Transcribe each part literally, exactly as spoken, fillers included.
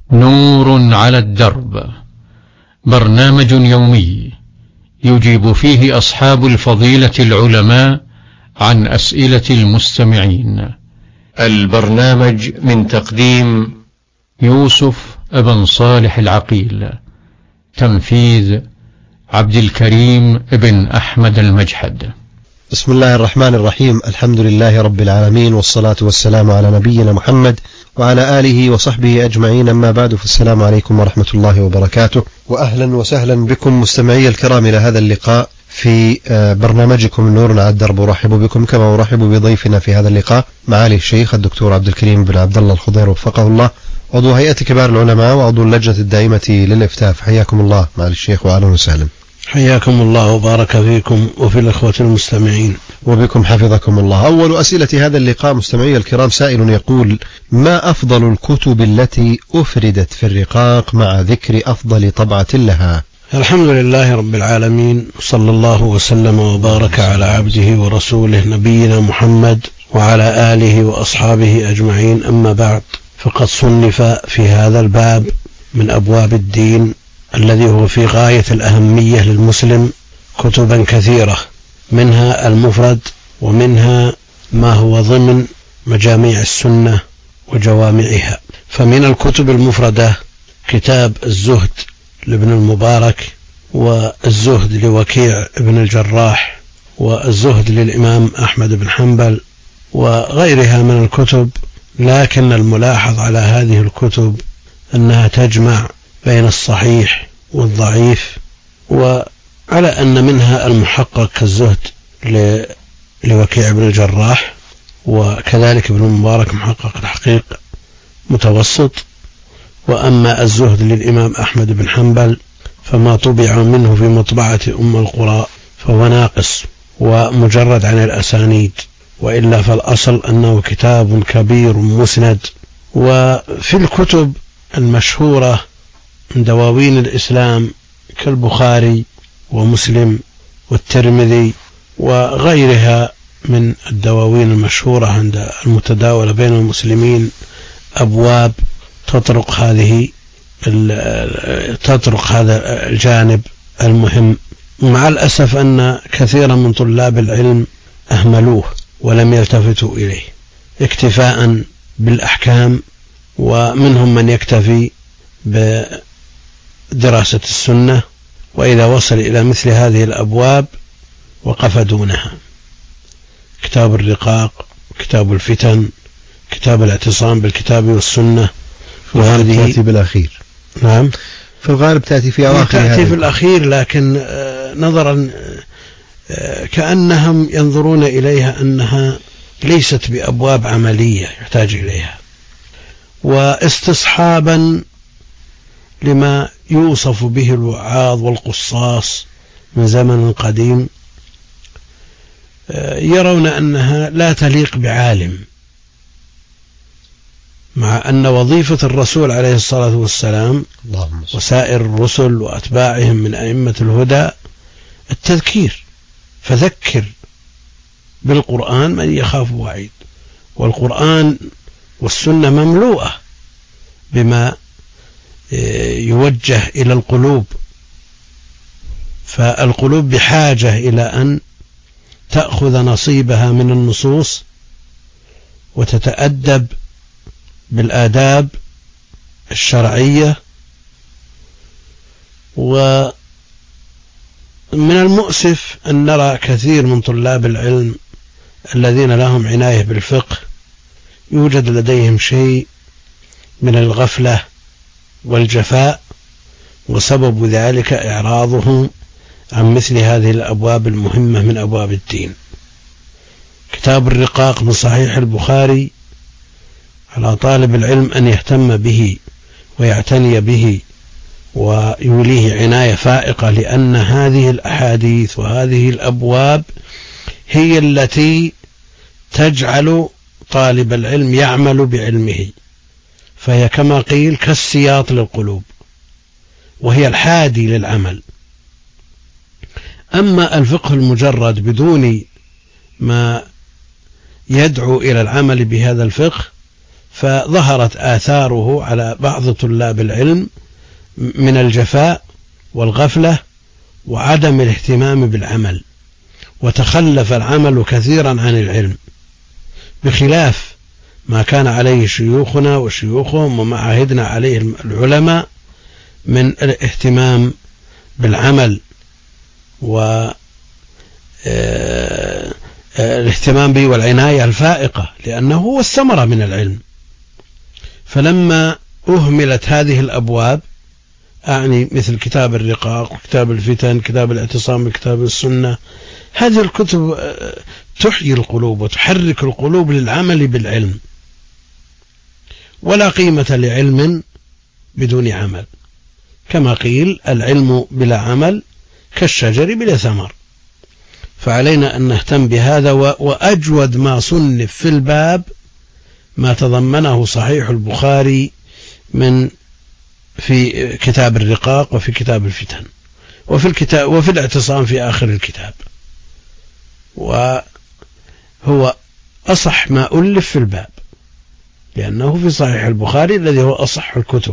نور على الدرب، برنامج يومي يجيب فيه أصحاب الفضيلة العلماء عن أسئلة المستمعين. البرنامج من تقديم يوسف ابن صالح العقيل، تنفيذ عبد الكريم ابن أحمد المجحد. بسم الله الرحمن الرحيم. الحمد لله رب العالمين، والصلاة والسلام على نبينا محمد وعلى آله وصحبه أجمعين، أما بعد، فالسلام عليكم ورحمة الله وبركاته، وأهلا وسهلا بكم مستمعي الكرام إلى هذا اللقاء في برنامجكم نور على الدرب. أرحب بكم كما أرحب بضيفنا في هذا اللقاء معالي الشيخ الدكتور عبد الكريم بن عبد الله الخضير وفقه الله، عضو هيئة كبار العلماء وعضو اللجنة الدائمة للإفتاء. حياكم الله معالي الشيخ وأهلا وسهلا. حياكم الله وبارك فيكم وفي الأخوة المستمعين وبكم حفظكم الله. أول أسئلة هذا اللقاء مستمعي الكرام، سائل يقول: ما أفضل الكتب التي أفردت في الرقاق مع ذكر أفضل طبعة لها؟ الحمد لله رب العالمين، صلى الله وسلم وبارك على عبده ورسوله نبينا محمد وعلى آله وأصحابه أجمعين، أما بعد، فقد صنف في هذا الباب من أبواب الدين الذي هو في غاية الأهمية للمسلم كتبا كثيرة، منها المفرد ومنها ما هو ضمن مجاميع السنة وجوامعها. فمن الكتب المفردة كتاب الزهد لابن المبارك، والزهد لوكيع ابن الجراح، والزهد للإمام أحمد بن حنبل، وغيرها من الكتب. لكن الملاحظ على هذه الكتب أنها تجمع بين الصحيح والضعيف، وعلى أن منها المحقق كالزهد لوكيع ابن الجراح، وكذلك ابن المبارك محقق الحقيق متوسط. وأما الزهد للإمام أحمد بن حنبل فما طبع منه في مطبعة أم القرى فهو ناقص ومجرد عن الأسانيد، وإلا فالأصل أنه كتاب كبير مسند. وفي الكتب المشهورة من دواوين الإسلام كالبخاري ومسلم والترمذي وغيرها من الدواوين المشهورة عند المتداولة بين المسلمين أبواب تطرق هذه تطرق هذا الجانب المهم. مع الأسف أن كثيرا من طلاب العلم أهملوه ولم يلتفتوا إليه اكتفاء بالأحكام، ومنهم من يكتفي بدراسة السنة، وإذا وصل إلى مثل هذه الأبواب وقف دونها. كتاب الرقاق، كتاب الفتن، كتاب الاعتصام بالكتاب والسنة، وهذه تأتي بالأخير. نعم، في الغالب تأتي في أواخر، تأتي في الأخير، لكن نظرا كأنهم ينظرون إليها أنها ليست بأبواب عملية يحتاج إليها، واستصحابا لما يوصف به الوعاظ والقصاص من زمن قديم، يرون أنها لا تليق بعالم، مع أن وظيفة الرسول عليه الصلاة والسلام وسائر الرسل وأتباعهم من أئمة الهدى التذكير، فذكر بالقرآن من يخاف وعيد. والقرآن والسنة مملوءة بما يوجه إلى القلوب، فالقلوب بحاجة إلى أن تأخذ نصيبها من النصوص وتتأدب بالآداب الشرعية. ومن المؤسف أن نرى كثير من طلاب العلم الذين لهم عناية بالفقه يوجد لديهم شيء من الغفلة والجفاء، وسبب ذلك إعراضهم عن مثل هذه الأبواب المهمة من أبواب الدين. كتاب الرقاق من صحيح البخاري على طالب العلم أن يهتم به ويعتني به ويوليه عناية فائقة، لأن هذه الأحاديث وهذه الأبواب هي التي تجعل طالب العلم يعمل بعلمه، فهي كما قيل كالسياط للقلوب، وهي الحادي للعمل. أما الفقه المجرد بدون ما يدعو إلى العمل بهذا الفقه فظهرت آثاره على بعض طلاب العلم من الجفاء والغفلة وعدم الاهتمام بالعمل، وتخلف العمل كثيرا عن العلم، بخلاف ما كان عليه شيوخنا وشيوخهم وما عهدنا عليه العلماء من الاهتمام بالعمل والاهتمام به والعناية الفائقة، لأنه هو الثمرة من العلم. فلما أهملت هذه الأبواب، أعني مثل كتاب الرقاق وكتاب الفتن، كتاب الاعتصام بكتاب السنة، هذه الكتب تحيي القلوب وتحرك القلوب للعمل بالعلم، ولا قيمة لعلم بدون عمل، كما قيل العلم بلا عمل كالشجر بلا ثمر. فعلينا أن نهتم بهذا. وأجود ما صنف في الباب ما تضمنه صحيح البخاري من في كتاب الرقاق وفي كتاب الفتن وفي الكتاب وفي الاعتصام في آخر الكتاب، وهو أصح ما ألف في الباب، لأنه في صحيح البخاري الذي هو أصح الكتب.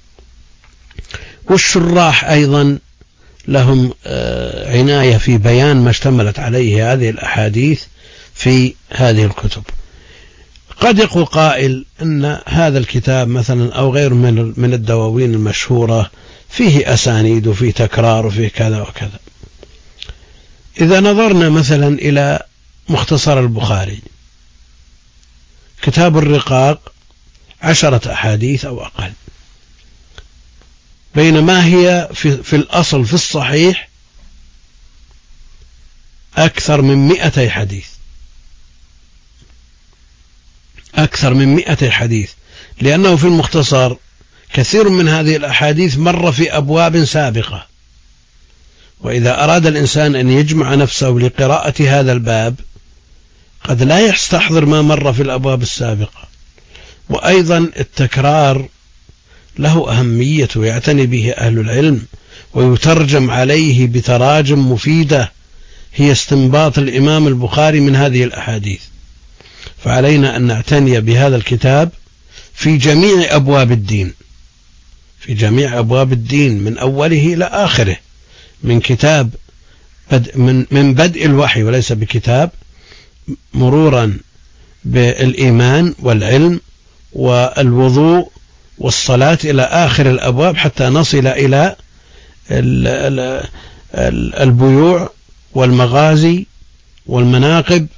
والشراح أيضا لهم عناية في بيان ما اشتملت عليه هذه الأحاديث في هذه الكتب. قد يقول قائل أن هذا الكتاب مثلا أو غير من الدواوين المشهورة فيه أسانيد وفيه تكرار وفيه كذا وكذا. إذا نظرنا مثلا إلى مختصر البخاري، كتاب الرقاق عشرة أحاديث أو أقل، بينما هي في, في الأصل في الصحيح أكثر من مئتي حديث، أكثر من مئتي حديث، لأنه في المختصر كثير من هذه الأحاديث مر في أبواب سابقة، وإذا أراد الإنسان أن يجمع نفسه لقراءة هذا الباب قد لا يستحضر ما مر في الأبواب السابقة. وأيضا التكرار له أهمية ويعتني به أهل العلم، ويترجم عليه بتراجم مفيدة هي استنباط الإمام البخاري من هذه الأحاديث. فعلينا أن نعتني بهذا الكتاب في جميع أبواب الدين، في جميع أبواب الدين من أوله إلى آخره، من كتاب بدء من, من بدء الوحي وليس بكتاب، مرورا بالإيمان والعلم والوضوء والصلاة إلى آخر الأبواب، حتى نصل إلى البيوع والمغازي والمناقب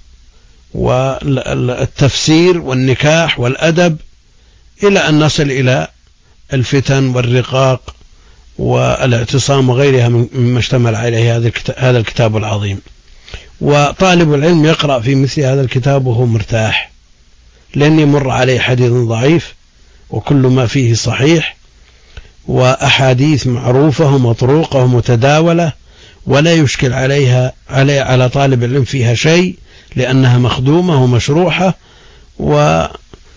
والتفسير والنكاح والأدب، إلى أن نصل إلى الفتن والرقاق والاعتصام وغيرها مما اشتمل عليه هذا الكتاب العظيم. وطالب العلم يقرأ في مثل هذا الكتاب وهو مرتاح، لن يمر عليه حديث ضعيف، وكل ما فيه صحيح، وأحاديث معروفة ومطروقة ومتداولة، ولا يشكل عليها علي على طالب العلم فيها شيء، لأنها مخدومة ومشروحة. وبعض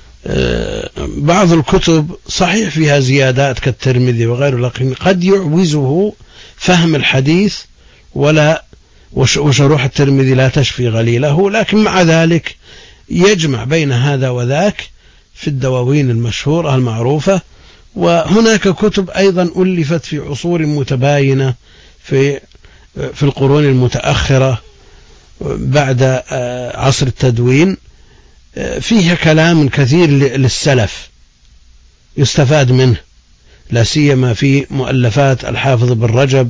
الكتب صحيح فيها زيادات كالترمذي وغيره، لكن قد يعوزه فهم الحديث، ولا وشروح الترمذي لا تشفي غليله، لكن مع ذلك يجمع بين هذا وذاك في الدواوين المشهورة المعروفة. وهناك كتب أيضا ألفت في عصور متباينة في في القرون المتأخرة بعد عصر التدوين، فيها كلام كثير للسلف يستفاد منه، لا سيما في مؤلفات الحافظ بن رجب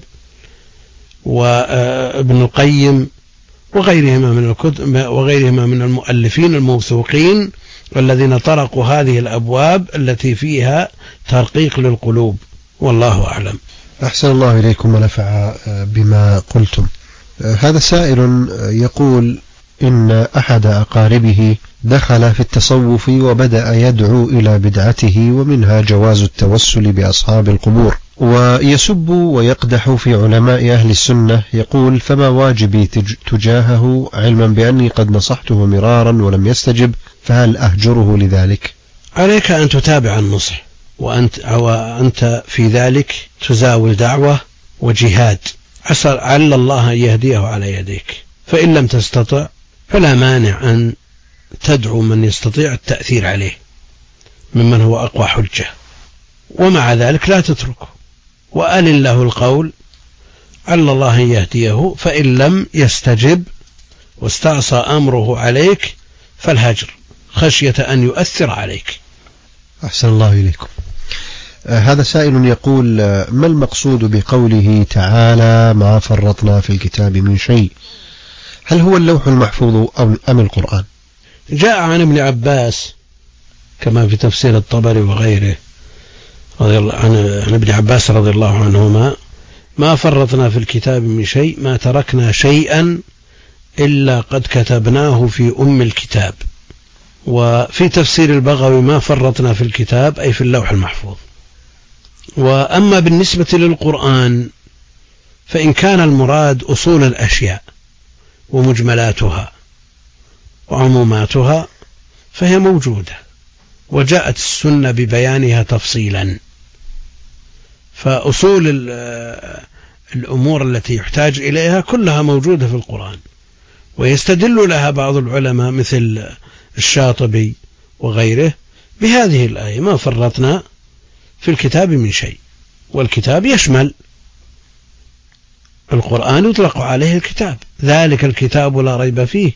وابن القيم وغيرهما من الكتب وغيرهما من المؤلفين الموثوقين والذين طرقوا هذه الأبواب التي فيها ترقيق للقلوب. والله أعلم. أحسن الله إليكم ونفع بما قلتم. هذا سائل يقول إن أحد أقاربه دخل في التصوف وبدأ يدعو إلى بدعته، ومنها جواز التوسل بأصحاب القبور، ويسب ويقدح في علماء أهل السنة. يقول: فما واجبي تجاهه علما بأني قد نصحته مرارا ولم يستجب، فهل أهجره لذلك؟ عليك أن تتابع النصح، وأنت, وأنت في ذلك تزاول دعوة وجهاد، عسى عل الله أن يهديه على يديك. فإن لم تستطع فلا مانع أن تدعو من يستطيع التأثير عليه، ممن هو أقوى حجة، ومع ذلك لا تتركه، وألن له القول عل الله أن يهديه، فإن لم يستجب واستعصى أمره عليك فالهجر خشية أن يؤثر عليك. أحسن الله إليكم. آه هذا سائل يقول آه ما المقصود بقوله تعالى ما فرطنا في الكتاب من شيء؟ هل هو اللوح المحفوظ أم القرآن؟ جاء عن ابن عباس كما في تفسير الطبري وغيره رضي الله عن, عن ابن عباس رضي الله عنهما ما فرطنا في الكتاب من شيء ما تركنا شيئا إلا قد كتبناه في أم الكتاب. وفي تفسير البغوي ما فرطنا في الكتاب أي في اللوح المحفوظ. وأما بالنسبة للقرآن فإن كان المراد أصول الأشياء ومجملاتها وعموماتها فهي موجودة، وجاءت السنة ببيانها تفصيلا. فأصول الأمور التي يحتاج إليها كلها موجودة في القرآن، ويستدل لها بعض العلماء مثل الشاطبي وغيره بهذه الآية ما فرطنا في الكتاب من شيء. والكتاب يشمل القرآن، يطلق عليه الكتاب، ذلك الكتاب لا ريب فيه.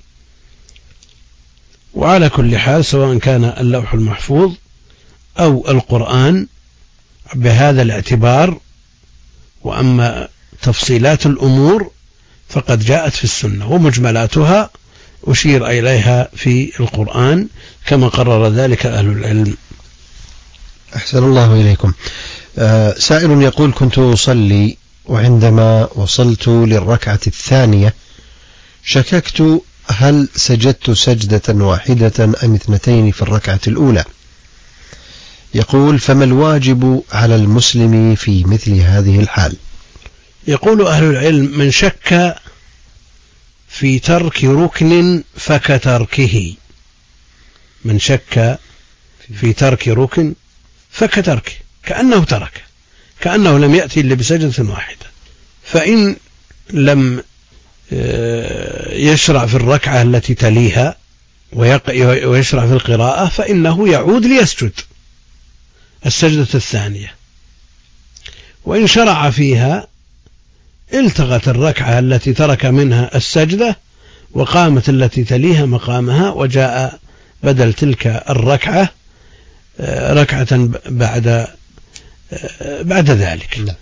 وعلى كل حال سواء كان اللوح المحفوظ أو القرآن بهذا الاعتبار. وأما تفصيلات الأمور فقد جاءت في السنة، ومجملاتها أشير إليها في القرآن كما قرر ذلك أهل العلم. أحسن الله إليكم. آه سائل يقول كنت أصلي وعندما وصلت للركعة الثانية شككت هل سجدت سجدة واحدة أم اثنتين في الركعة الأولى. يقول فما الواجب على المسلم في مثل هذه الحال؟ يقول أهل العلم من شك في ترك ركن فكتركه، من شك في ترك ركن فكتركه، كأنه ترك، كأنه لم يأتي إلا بسجدة واحدة. فإن لم يشرع في الركعة التي تليها ويشرع في القراءة فإنه يعود ليسجد السجدة الثانية. وإن شرع فيها التغت الركعة التي ترك منها السجدة وقامت التي تليها مقامها، وجاء بدل تلك الركعة ركعة بعد بعد ذلك.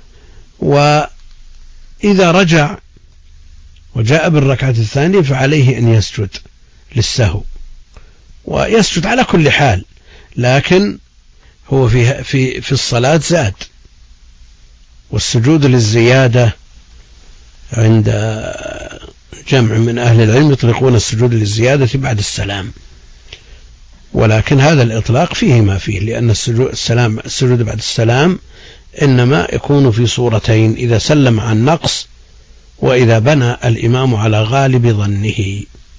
وإذا رجع وجاء بالركعة الثانية فعليه أن يسجد للسهو، ويسجد على كل حال، لكن هو في في في الصلاة زاد، والسجود للزيادة عند جمع من أهل العلم يطلقون السجود للزيادة بعد السلام، ولكن هذا الإطلاق فيه ما فيه، لأن السجود السلام السجود بعد السلام إنما يكون في صورتين: إذا سلم عن نقص، وإذا بنى الإمام على غالب ظنه.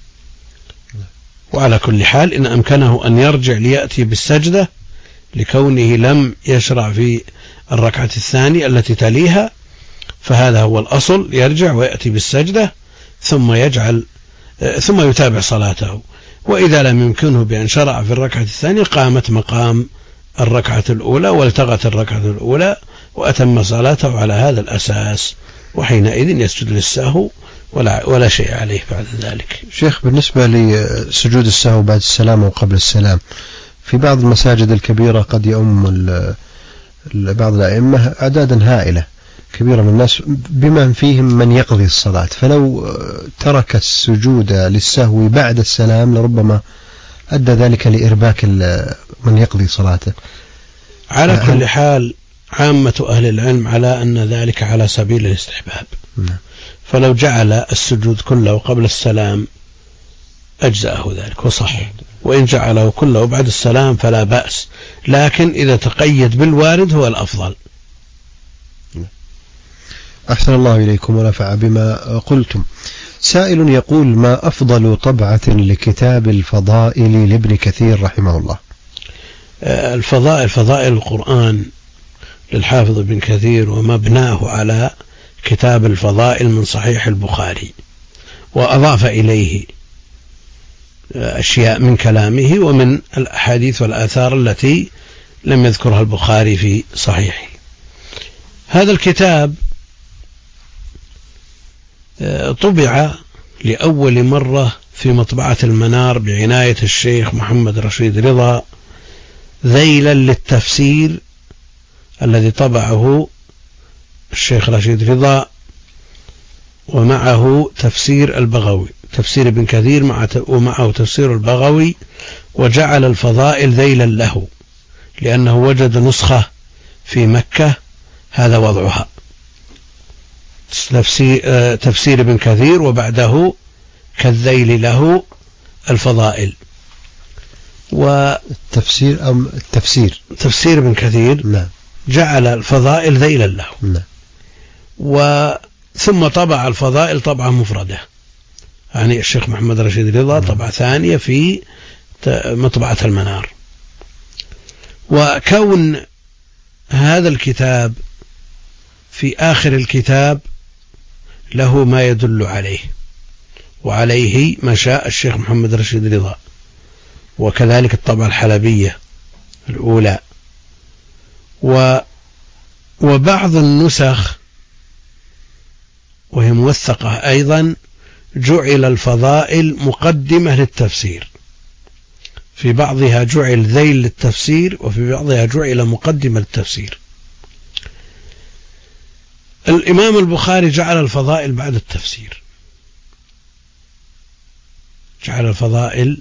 وعلى كل حال إن أمكنه أن يرجع ليأتي بالسجدة لكونه لم يشرع في الركعة الثانية التي تليها، فهذا هو الأصل، يرجع ويأتي بالسجدة ثم يجعل ثم يتابع صلاته. وإذا لم يمكنه بأن شرع في الركعة الثانية قامت مقام الركعة الأولى والتغت الركعة الأولى وأتم صلاته على هذا الأساس، وحينئذ يسجد للسهو ولا, ولا شيء عليه بعد ذلك. شيخ، بالنسبة لسجود السهو بعد السلام وقبل السلام في بعض المساجد الكبيرة قد يؤم بعض الأئمة أعدادا هائلة كبيرة من الناس بما فيهم من يقضي الصلاة، فلو ترك السجود للسهو بعد السلام لربما أدى ذلك لإرباك من يقضي صلاته. على كل حال عامة أهل العلم على أن ذلك على سبيل الاستحباب، فلو جعل السجود كله قبل السلام أجزأه ذلك وصح، وإن جعله كله بعد السلام فلا بأس، لكن إذا تقيد بالوارد هو الأفضل. أحسن الله إليكم ونفع بما قلتم. سائل يقول ما أفضل طبعة لكتاب الفضائل لابن كثير رحمه الله؟ الفضائل فضائل القرآن للحافظ ابن كثير، ومبناه على كتاب الفضائل من صحيح البخاري، وأضاف إليه أشياء من كلامه ومن الأحاديث والآثار التي لم يذكرها البخاري في صحيحه. هذا الكتاب طبع لأول مرة في مطبعة المنار بعناية الشيخ محمد رشيد رضا ذيلا للتفسير الذي طبعه الشيخ رشيد رضا، ومعه تفسير البغوي، تفسير ابن كثير ومعه تفسير البغوي، وجعل الفضائل ذيلا له لأنه وجد نسخة في مكة هذا وضعها، تفسير ابن كثير وبعده كالذيل له الفضائل. والتفسير أم التفسير تفسير ابن كثير نعم جعل الفضائل ذيلا له نعم. وثم طبع الفضائل طبعة مفردة، يعني الشيخ محمد رشيد رضا طبعة ثانية في مطبعة المنار. وكون هذا الكتاب في آخر الكتاب له ما يدل عليه، وعليه ما شاء الشيخ محمد رشيد رضا، وكذلك الطبعة الحلبية الأولى. و وبعض النسخ وهي موثقة أيضا جعل الفضائل مقدمة للتفسير، في بعضها جعل ذيل للتفسير وفي بعضها جعل مقدمة للتفسير. الإمام البخاري جعل الفضائل بعد التفسير، جعل الفضائل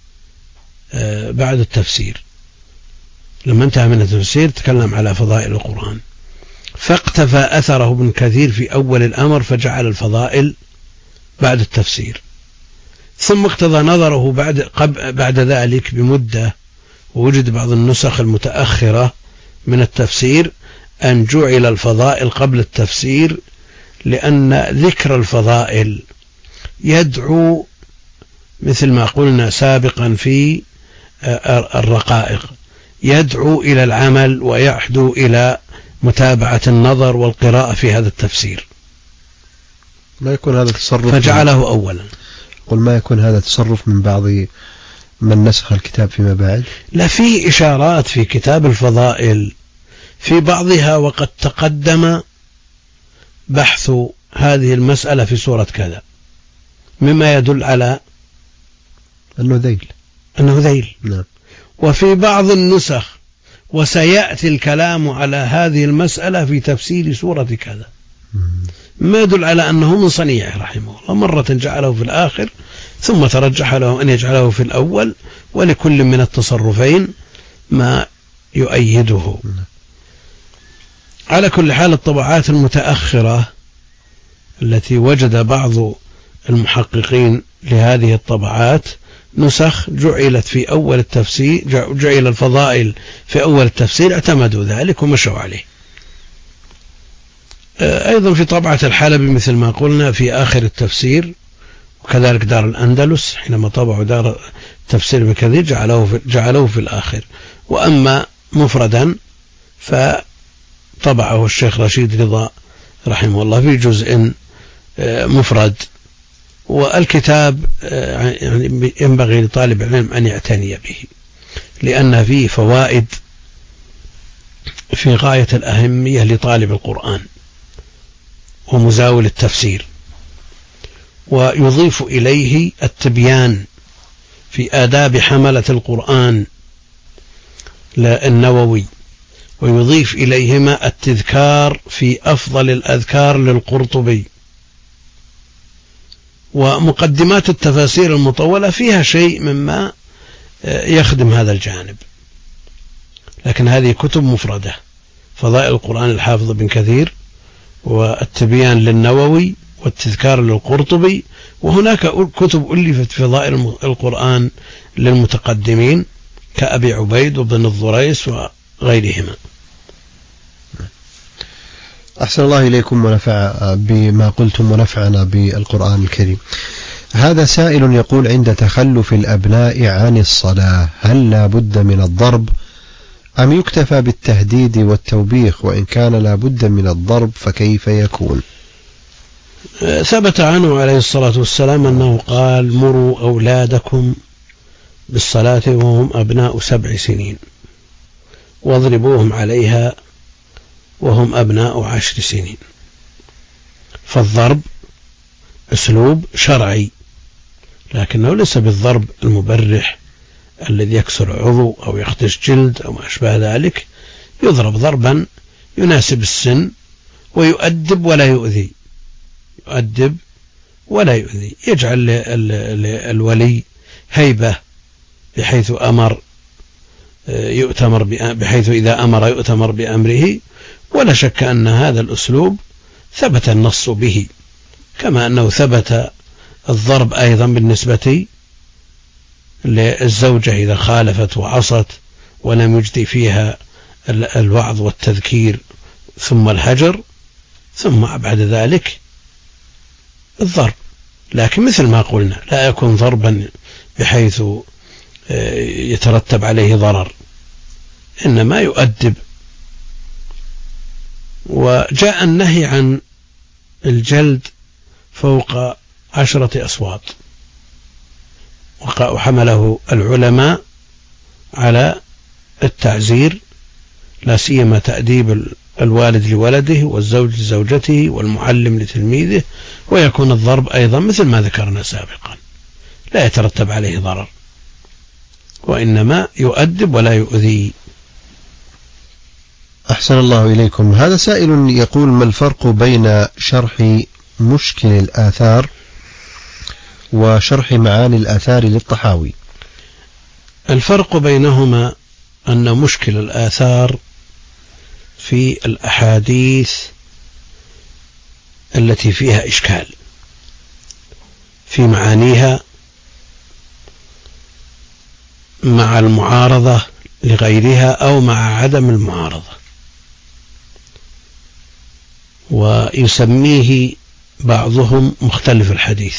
بعد التفسير، لما انتهى من التفسير تكلم على فضائل القرآن، فاقتفى أثره ابن كثير في أول الأمر فجعل الفضائل بعد التفسير، ثم اقتضى نظره بعد, بعد ذلك بمدة، ووجد بعض النسخ المتأخرة من التفسير أن جعل الفضائل قبل التفسير، لأن ذكر الفضائل يدعو مثل ما قلنا سابقا في الرقائق، يدعو إلى العمل ويحدو إلى متابعة النظر والقراءة في هذا التفسير. ما يكون هذا تصرف فجعله أولا. قل ما يكون هذا تصرف من بعض من نسخ الكتاب فيما بعد؟ لا، في إشارات في كتاب الفضائل في بعضها وقد تقدم بحث هذه المسألة في سورة كذا، مما يدل على أنه ذيل أنه ذيل نعم. وفي بعض النسخ وسيأتي الكلام على هذه المسألة في تفسير سورة كذا، ما يدل على أنه من صنيعه رحمه الله، مرة جعله في الآخر ثم ترجح له أن يجعله في الأول، ولكل من التصرفين ما يؤيده. على كل حال الطبعات المتأخرة التي وجد بعض المحققين لهذه الطبعات نسخ جعلت في أول التفسير، جعل الفضائل في أول التفسير، اعتمدوا ذلك ومشوا عليه. أيضا في طبعة الحلبي مثل ما قلنا في آخر التفسير، وكذلك دار الأندلس حينما طبعوا دار التفسير بكثير جعلوه في, جعلوه في الآخر. وأما مفردا فطبعه الشيخ رشيد رضا رحمه الله في جزء مفرد، والكتاب يعني ينبغي لطالب العلم أن يعتني به، لأن فيه فوائد في غاية الأهمية لطالب القرآن ومزاول التفسير، ويضيف إليه التبيان في آداب حملة القرآن النووي، ويضيف إليهما التذكار في أفضل الأذكار للقرطبي، ومقدمات التفاسير المطولة فيها شيء مما يخدم هذا الجانب. لكن هذه كتب مفردة، فضائل القرآن الحافظ بن كثير، والتبيان للنووي، والتذكار للقرطبي، وهناك كتب ألفت في فضائل القرآن للمتقدمين كأبي عبيد وابن الضريس وغيرهما. أحسن الله إليكم ونفع بما قلتم ونفعنا بالقرآن الكريم. هذا سائل يقول: عند تخلف الأبناء عن الصلاة هل لا بد من الضرب أم يكتفى بالتهديد والتوبيخ؟ وإن كان لا بد من الضرب فكيف يكون؟ ثبت عنه عليه الصلاة والسلام أنه قال: مروا أولادكم بالصلاة وهم أبناء سبع سنين واضربوهم عليها وهم أبناء عشر سنين. فالضرب أسلوب شرعي، لكنه ليس بالضرب المبرح الذي يكسر عضو أو يخدش جلد أو ما أشبه ذلك. يضرب ضربا يناسب السن ويؤدب ولا يؤذي، يؤدب ولا يؤذي، يجعل الولي هيبة بحيث أمر يؤتمر بحيث إذا أمر يؤتمر بأمره. ولا شك أن هذا الأسلوب ثبت النص به، كما أنه ثبت الضرب أيضا بالنسبة للزوجة إذا خالفت وعصت ولم يجدي فيها الوعظ والتذكير ثم الهجر، ثم بعد ذلك الضرب. لكن مثل ما قلنا لا يكون ضربا بحيث يترتب عليه ضرر، إنما يؤدب. وجاء النهي عن الجلد فوق عشرة أصوات، وحمله العلماء على التعزير، لا سيما تأديب الوالد لولده والزوج لزوجته والمعلم لتلميذه، ويكون الضرب أيضا مثل ما ذكرنا سابقا لا يترتب عليه ضرر، وإنما يؤدب ولا يؤذي. أحسن الله إليكم. هذا سائل يقول: ما الفرق بين شرح مشكل الآثار وشرح معاني الآثار للطحاوي؟ الفرق بينهما أن مشكل الآثار في الأحاديث التي فيها إشكال في معانيها مع المعارضة لغيرها أو مع عدم المعارضة، ويسميه بعضهم مختلف الحديث،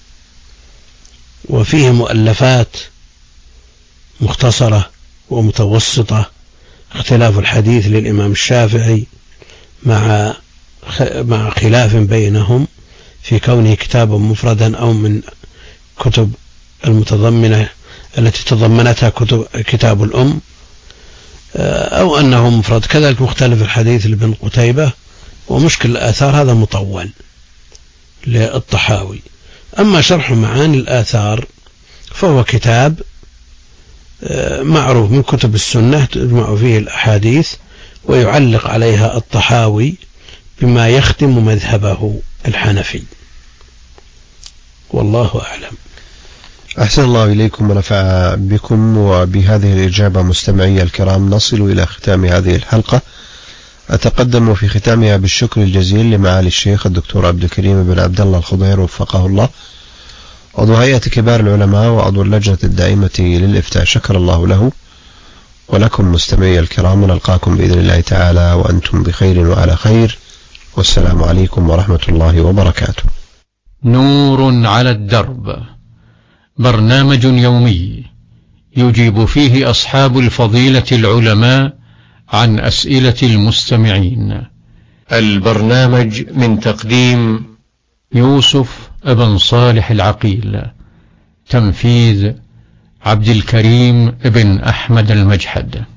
وفيه مؤلفات مختصرة ومتوسطة. اختلاف الحديث للإمام الشافعي مع مع خلاف بينهم في كونه كتابا مفردا أو من كتب المتضمنة التي تضمنتها كتب كتاب الأم، أو أنه مفرد. كذلك مختلف الحديث لابن قتيبة. ومشكل الآثار هذا مطول للطحاوي. أما شرح معاني الآثار فهو كتاب معروف من كتب السنة تجمع فيه الأحاديث ويعلق عليها الطحاوي بما يخدم مذهبه الحنفي، والله أعلم. أحسن الله إليكم ونفع بكم. وبهذه الإجابة مستمعي الكرام نصل إلى ختام هذه الحلقة. أتقدم في ختامها بالشكر الجزيل لمعالي الشيخ الدكتور عبد الكريم بن عبد الله الخضير وفقه الله، عضو هيئة كبار العلماء وعضو اللجنة الدائمة للإفتاء، شكر الله له. ولكم مستمعي الكرام نلقاكم بإذن الله تعالى وأنتم بخير وعلى خير، والسلام عليكم ورحمة الله وبركاته. نور على الدرب، برنامج يومي يجيب فيه أصحاب الفضيلة العلماء عن أسئلة المستمعين. البرنامج من تقديم يوسف ابن صالح العقيل، تنفيذ عبد الكريم ابن أحمد المجحد.